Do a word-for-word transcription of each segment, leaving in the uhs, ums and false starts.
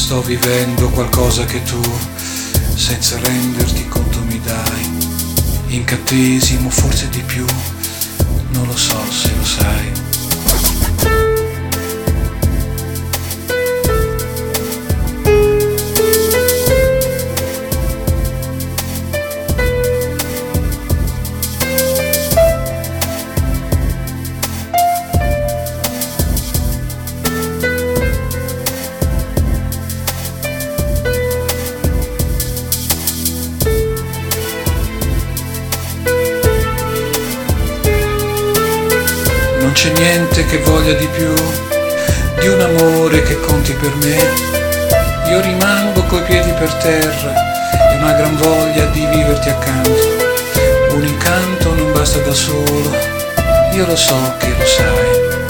Sto vivendo qualcosa che tu, senza renderti conto, mi dai. Incantesimo, forse di più, non lo so se lo sai. Non c'è niente che voglia di più di un amore che conti per me. Io rimango coi piedi per terra e una gran voglia di viverti accanto. Un incanto non basta da solo, io lo so che lo sai.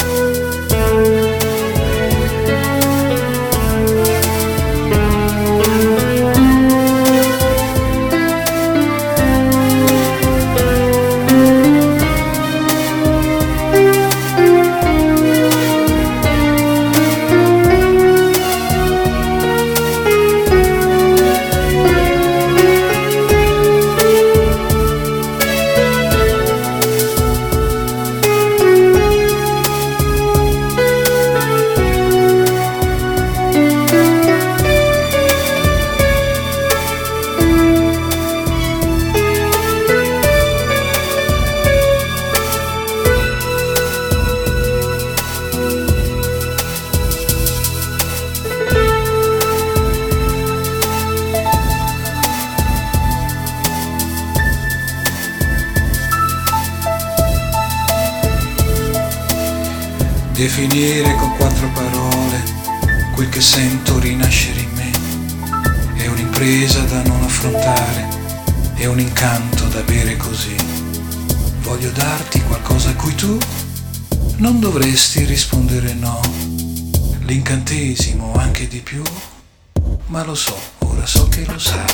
Definire con quattro parole quel che sento rinascere in me è un'impresa da non affrontare, è un incanto da bere così. Voglio darti qualcosa a cui tu non dovresti rispondere no. L'incantesimo, anche di più, ma lo so, ora so che lo sai.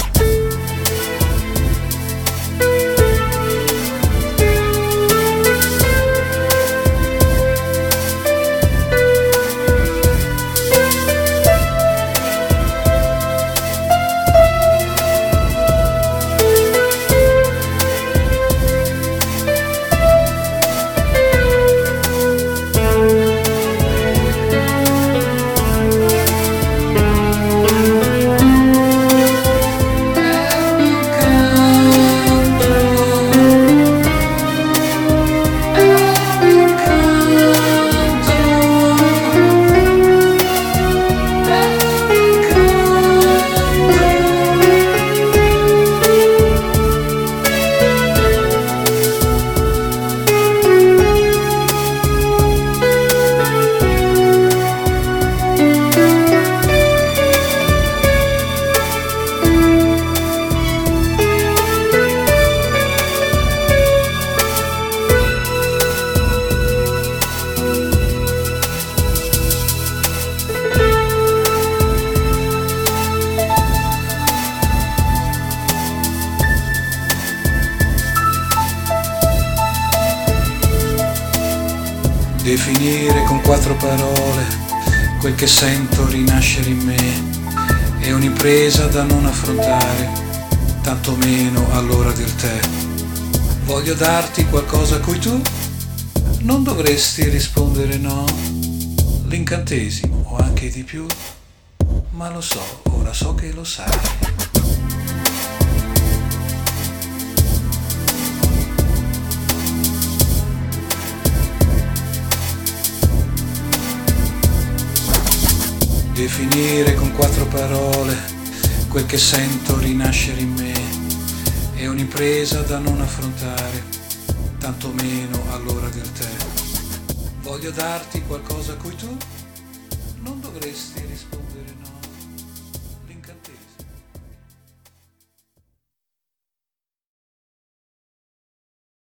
Definire con quattro parole quel che sento rinascere in me è un'impresa da non affrontare, tantomeno all'ora del tè. Voglio darti qualcosa a cui tu non dovresti rispondere no. L'incantesimo o anche di più, ma lo so, ora so che lo sai. Definire con quattro parole quel che sento rinascere in me è un'impresa da non affrontare, tantomeno all'ora del tè. Voglio darti qualcosa a cui tu non dovresti rispondere no.